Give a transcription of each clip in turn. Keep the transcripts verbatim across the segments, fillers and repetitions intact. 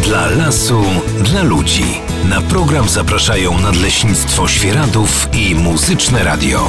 Dla lasu, dla ludzi. Na program zapraszają Nadleśnictwo Świeradów i Muzyczne Radio.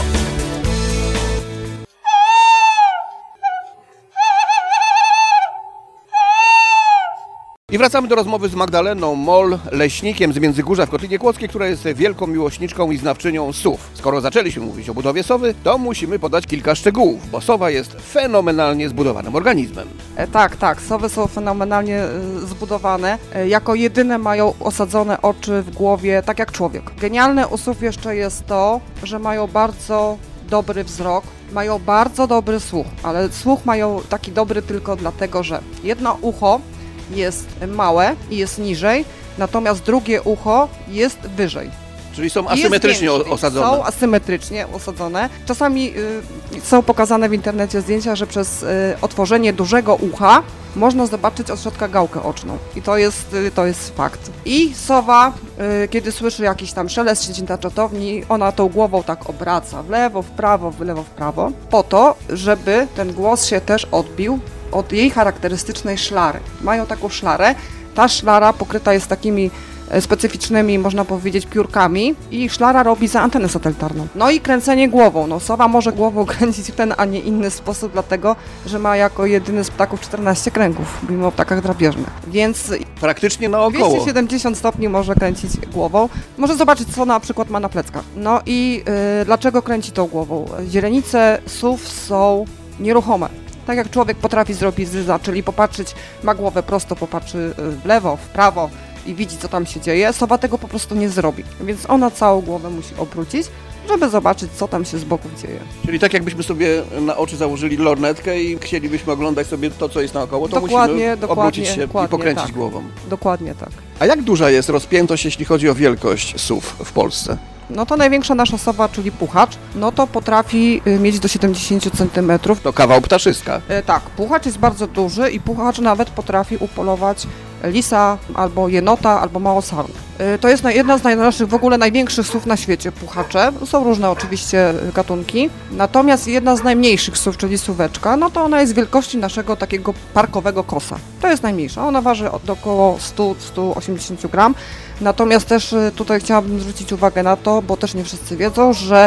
I wracamy do rozmowy z Magdaleną Moll, leśnikiem z Międzygórza w Kotlinie Kłodzkiej, która jest wielką miłośniczką i znawczynią sów. Skoro zaczęliśmy mówić o budowie sowy, to musimy podać kilka szczegółów, bo sowa jest fenomenalnie zbudowanym organizmem. E, tak, tak, sowy są fenomenalnie e, zbudowane. E, jako jedyne mają osadzone oczy w głowie, tak jak człowiek. Genialne u sów jeszcze jest to, że mają bardzo dobry wzrok, mają bardzo dobry słuch, ale słuch mają taki dobry tylko dlatego, że jedno ucho jest małe i jest niżej, natomiast drugie ucho jest wyżej. Czyli są asymetrycznie osadzone. Są asymetrycznie osadzone. Czasami y, są pokazane w internecie zdjęcia, że przez y, otworzenie dużego ucha można zobaczyć od środka gałkę oczną. I to jest, y, to jest fakt. I sowa, y, kiedy słyszy jakiś tam szelest siedzi na czatowni, ona tą głową tak obraca w lewo, w prawo, w lewo, w prawo, po to, żeby ten głos się też odbił od jej charakterystycznej szlary. Mają taką szlarę. Ta szlara pokryta jest takimi specyficznymi, można powiedzieć, piórkami i szlara robi za antenę satelitarną. No i kręcenie głową. No, sowa może głową kręcić w ten, a nie inny sposób, dlatego, że ma jako jedyny z ptaków czternaście kręgów, mówimy o ptakach drapieżnych. Więc praktycznie naokoło. dwieście siedemdziesiąt stopni może kręcić głową. Może zobaczyć, co na przykład ma na pleckach. No i yy, dlaczego kręci tą głową? Źrenice sów są nieruchome. Tak jak człowiek potrafi zrobić zryza, czyli popatrzeć, ma głowę prosto, popatrzy w lewo, w prawo i widzi, co tam się dzieje, sowa tego po prostu nie zrobi. Więc ona całą głowę musi obrócić, żeby zobaczyć, co tam się z boku dzieje. Czyli tak jakbyśmy sobie na oczy założyli lornetkę i chcielibyśmy oglądać sobie to, co jest naokoło, to dokładnie, musimy dokładnie, obrócić się dokładnie, i pokręcić tak. głową. Dokładnie tak. A jak duża jest rozpiętość, jeśli chodzi o wielkość sów w Polsce? No to największa nasza sowa, czyli puchacz, no to potrafi mieć do siedemdziesiąt centymetrów. To kawał ptaszyska. E, tak, puchacz jest bardzo duży i puchacz nawet potrafi upolować lisa, albo jenota, albo małosarnę. E, to jest jedna z naszych w ogóle największych sów na świecie, puchacze. Są różne oczywiście gatunki. Natomiast jedna z najmniejszych sów, czyli suweczka, no to ona jest wielkości naszego takiego parkowego kosa. To jest najmniejsza. Ona waży od około sto do stu osiemdziesięciu gram. Natomiast też tutaj chciałabym zwrócić uwagę na to, bo też nie wszyscy wiedzą, że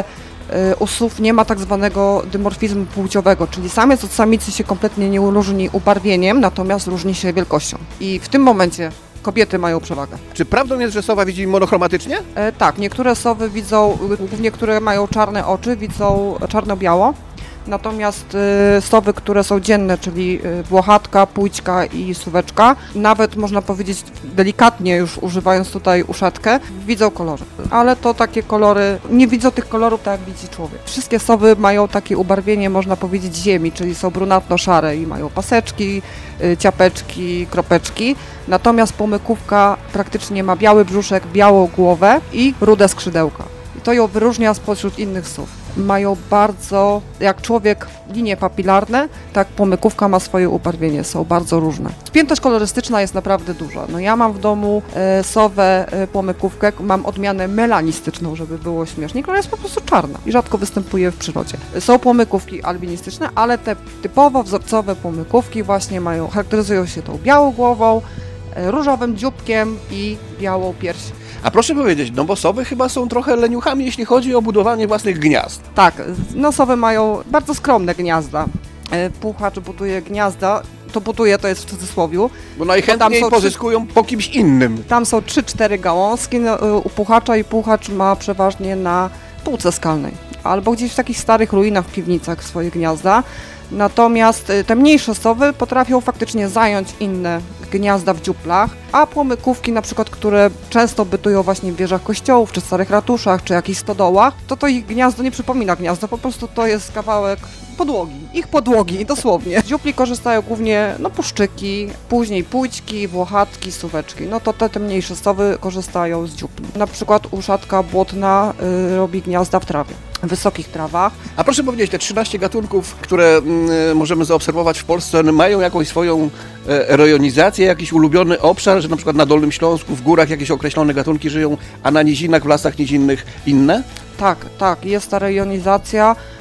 u sów nie ma tak zwanego dymorfizmu płciowego, czyli samiec od samicy się kompletnie nie różni ubarwieniem, natomiast różni się wielkością. I w tym momencie kobiety mają przewagę. Czy prawdą jest, że sowa widzi monochromatycznie? E, tak, niektóre sowy widzą, głównie które mają czarne oczy, widzą czarno-biało. Natomiast y, sowy, które są dzienne, czyli y, włochatka, pójćka i suweczka, nawet można powiedzieć delikatnie już używając tutaj uszatkę, widzą kolory. Ale to takie kolory, nie widzą tych kolorów tak jak widzi człowiek. Wszystkie sowy mają takie ubarwienie, można powiedzieć, ziemi, czyli są brunatno-szare i mają paseczki, y, ciapeczki, kropeczki. Natomiast pomykówka praktycznie ma biały brzuszek, białą głowę i rude skrzydełka. I to ją wyróżnia spośród innych sów. Mają bardzo, jak człowiek, linie papilarne, tak pomykówka ma swoje ubarwienie, są bardzo różne. Spiętość kolorystyczna jest naprawdę duża. No ja mam w domu e, sowę, e, pomykówkę, mam odmianę melanistyczną, żeby było śmiesznie, która jest po prostu czarna i rzadko występuje w przyrodzie. Są pomykówki albinistyczne, ale te typowo wzorcowe pomykówki właśnie mają, charakteryzują się tą białą głową, e, różowym dzióbkiem i białą piersią. A proszę powiedzieć, no bo sowy chyba są trochę leniuchami, jeśli chodzi o budowanie własnych gniazd. Tak, no sowy mają bardzo skromne gniazda. Puchacz buduje gniazda, to buduje, to jest w cudzysłowiu. Bo najchętniej bo pozyskują trzy, po kimś innym. Tam są trzy cztery gałązki no, u puchacza i puchacz ma przeważnie na półce skalnej. Albo gdzieś w takich starych ruinach w piwnicach swoje gniazda. Natomiast te mniejsze sowy potrafią faktycznie zająć inne gniazda w dziuplach, a płomykówki na przykład, które często bytują właśnie w wieżach kościołów, czy starych ratuszach, czy jakichś stodołach, to to ich gniazdo nie przypomina gniazda, po prostu to jest kawałek podłogi, ich podłogi, dosłownie. Z dziupli korzystają głównie no, puszczyki, później pójćki, włochatki, suweczki. No to te, te mniejsze sowy korzystają z dziupli. Na przykład uszatka błotna y, robi gniazda w trawie, w wysokich trawach. A proszę powiedzieć, te trzynaście gatunków, które y, możemy zaobserwować w Polsce, one mają jakąś swoją y, rejonizację, jakiś ulubiony obszar, że na przykład na Dolnym Śląsku, w górach jakieś określone gatunki żyją, a na nizinach, w lasach nizinnych inne? Tak, tak, jest ta rejonizacja.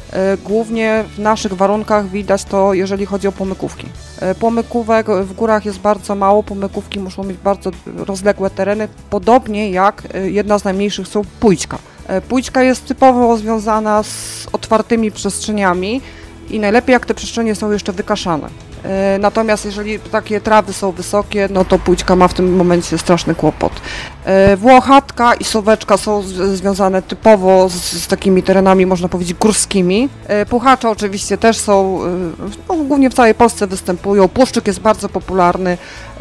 Głównie w naszych warunkach widać to, jeżeli chodzi o płomykówki. Płomykówek w górach jest bardzo mało, płomykówki muszą mieć bardzo rozległe tereny, podobnie jak jedna z najmniejszych są Pójćka. Pójćka jest typowo związana z otwartymi przestrzeniami i najlepiej jak te przestrzenie są jeszcze wykaszane. Natomiast jeżeli takie trawy są wysokie, no to Pójćka ma w tym momencie straszny kłopot. Włochatka i Soweczka są z, związane typowo z, z takimi terenami, można powiedzieć, górskimi. Puchacze oczywiście też są, no, głównie w całej Polsce występują. Puszczyk jest bardzo popularny,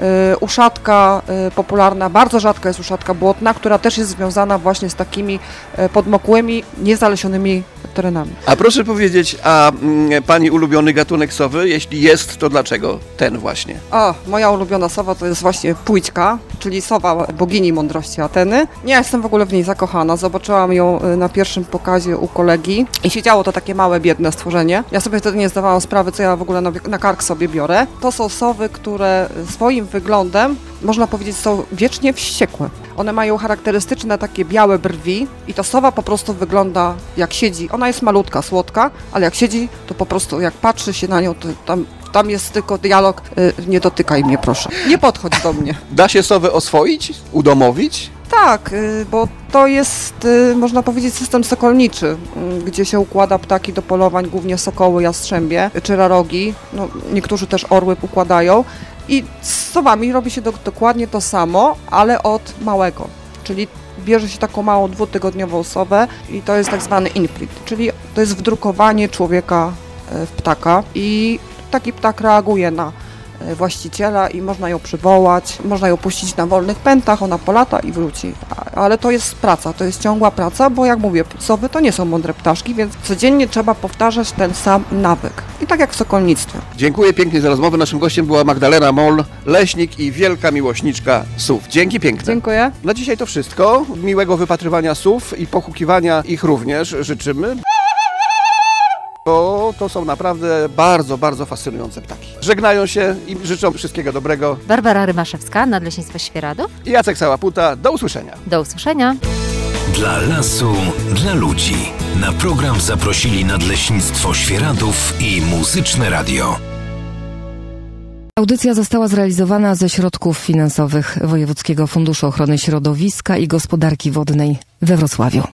uszatka popularna, bardzo rzadka jest uszatka błotna, która też jest związana właśnie z takimi podmokłymi, niezalesionymi terenami. A proszę powiedzieć, a mm, pani ulubiony gatunek sowy? Jeśli jest, to dlaczego ten właśnie? A, moja ulubiona sowa to jest właśnie Pójćka, czyli sowa bogini mądrości Ateny. Ja jestem w ogóle w niej zakochana. Zobaczyłam ją na pierwszym pokazie u kolegi i siedziało to takie małe, biedne stworzenie. Ja sobie wtedy nie zdawałam sprawy, co ja w ogóle na, na kark sobie biorę. To są sowy, które swoim wyglądem, można powiedzieć, są wiecznie wściekłe. One mają charakterystyczne takie białe brwi i ta sowa po prostu wygląda jak siedzi. Ona jest malutka, słodka, ale jak siedzi, to po prostu jak patrzy się na nią, to tam, tam jest tylko dialog, y, nie dotykaj mnie proszę, nie podchodź do mnie. Da się sowę oswoić, udomowić? Tak, y, bo to jest, y, można powiedzieć, system sokolniczy, y, gdzie się układa ptaki do polowań, głównie sokoły, jastrzębie czy rarogi. No, niektórzy też orły układają. I z sowami robi się do, dokładnie to samo, ale od małego, czyli bierze się taką małą dwutygodniową sowę i to jest tak zwany inprit, czyli to jest wdrukowanie człowieka w ptaka i taki ptak reaguje na właściciela i można ją przywołać, można ją puścić na wolnych pętach, ona polata i wróci. Ale to jest praca, to jest ciągła praca, bo jak mówię, sowy to nie są mądre ptaszki, więc codziennie trzeba powtarzać ten sam nawyk. I tak jak w sokolnictwie. Dziękuję pięknie za rozmowę. Naszym gościem była Magdalena Moll, leśnik i wielka miłośniczka sów. Dzięki piękne. Dziękuję. Na dzisiaj to wszystko. Miłego wypatrywania sów i pochukiwania ich również życzymy. Bo to są naprawdę bardzo, bardzo fascynujące ptaki. Żegnają się i życzą wszystkiego dobrego. Barbara Rymaszewska, Nadleśnictwo Świeradów. I Jacek Sałaputa. Do usłyszenia. Do usłyszenia. Dla lasu, dla ludzi. Na program zaprosili Nadleśnictwo Świeradów i Muzyczne Radio. Audycja została zrealizowana ze środków finansowych Wojewódzkiego Funduszu Ochrony Środowiska i Gospodarki Wodnej we Wrocławiu.